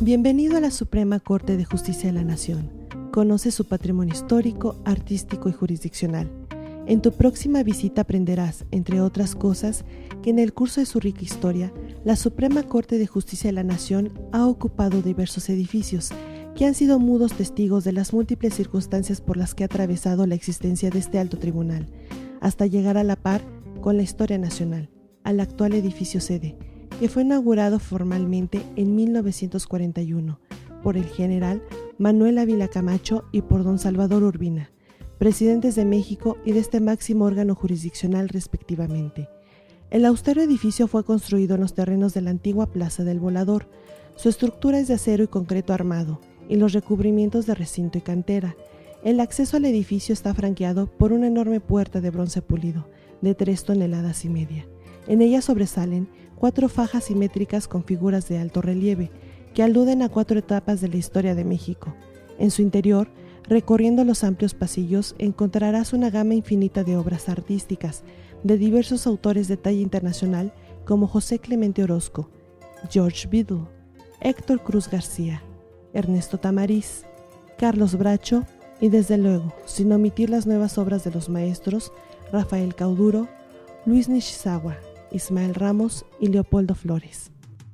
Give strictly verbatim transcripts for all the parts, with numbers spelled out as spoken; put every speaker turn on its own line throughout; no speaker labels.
Bienvenido a la Suprema Corte de Justicia de la Nación. Conoce su patrimonio histórico, artístico y jurisdiccional. En tu próxima visita aprenderás, entre otras cosas, que en el curso de su rica historia, la Suprema Corte de Justicia de la Nación ha ocupado diversos edificios que han sido mudos testigos de las múltiples circunstancias por las que ha atravesado la existencia de este alto tribunal, hasta llegar a la par con la historia nacional, al actual edificio sede, que fue inaugurado formalmente en mil novecientos cuarenta y uno por el general Manuel Ávila Camacho y por don Salvador Urbina, presidentes de México y de este máximo órgano jurisdiccional respectivamente. El austero edificio fue construido en los terrenos de la antigua Plaza del Volador. Su estructura es de acero y concreto armado, y los recubrimientos de recinto y cantera. El acceso al edificio está franqueado por una enorme puerta de bronce pulido, de tres toneladas y media. En ella sobresalen cuatro fajas simétricas con figuras de alto relieve, que aluden a cuatro etapas de la historia de México. En su interior, recorriendo los amplios pasillos, encontrarás una gama infinita de obras artísticas, de diversos autores de talla internacional como José Clemente Orozco, George Biddle, Héctor Cruz García, Ernesto Tamariz, Carlos Bracho y desde luego, sin omitir las nuevas obras de los maestros Rafael Cauduro, Luis Nishizawa, Ismael Ramos y Leopoldo Flores.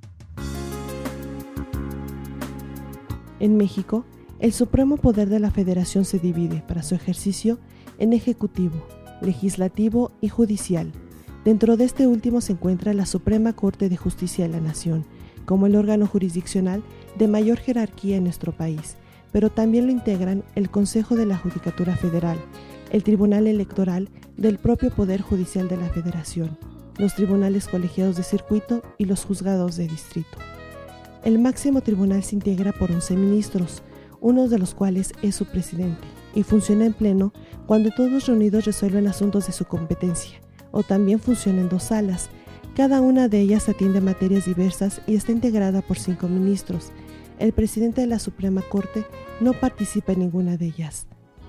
En México, el supremo poder de la Federación se divide, para su ejercicio, en ejecutivo, legislativo y judicial. Dentro de este último se encuentra la Suprema Corte de Justicia de la Nación, como el órgano jurisdiccional de mayor jerarquía en nuestro país, pero también lo integran el Consejo de la Judicatura Federal, el Tribunal Electoral del propio Poder Judicial de la Federación, los tribunales colegiados de circuito y los juzgados de distrito. El máximo tribunal se integra por once ministros, uno de los cuales es su presidente, y funciona en pleno cuando todos reunidos resuelven asuntos de su competencia, o también funciona en dos salas. Cada una de ellas atiende materias diversas y está integrada por cinco ministros. El presidente de la Suprema Corte no participa en ninguna de ellas.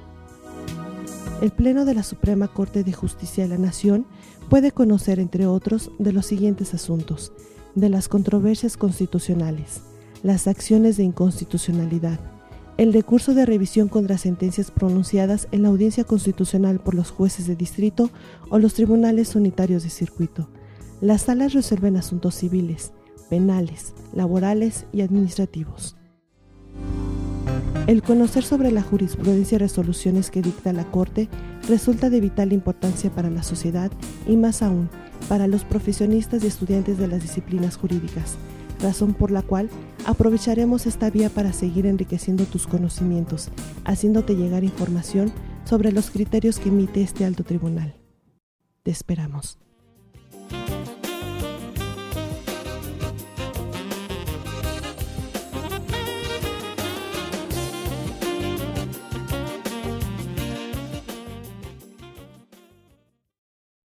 El Pleno de la Suprema Corte de Justicia de la Nación puede conocer, entre otros, de los siguientes asuntos: de las controversias constitucionales, las acciones de inconstitucionalidad, el recurso de revisión contra sentencias pronunciadas en la audiencia constitucional por los jueces de distrito o los tribunales unitarios de circuito. Las salas resuelven asuntos civiles, penales, laborales y administrativos. El conocer sobre la jurisprudencia y resoluciones que dicta la Corte resulta de vital importancia para la sociedad y más aún para los profesionistas y estudiantes de las disciplinas jurídicas, razón por la cual aprovecharemos esta vía para seguir enriqueciendo tus conocimientos, haciéndote llegar información sobre los criterios que emite este alto tribunal. Te esperamos.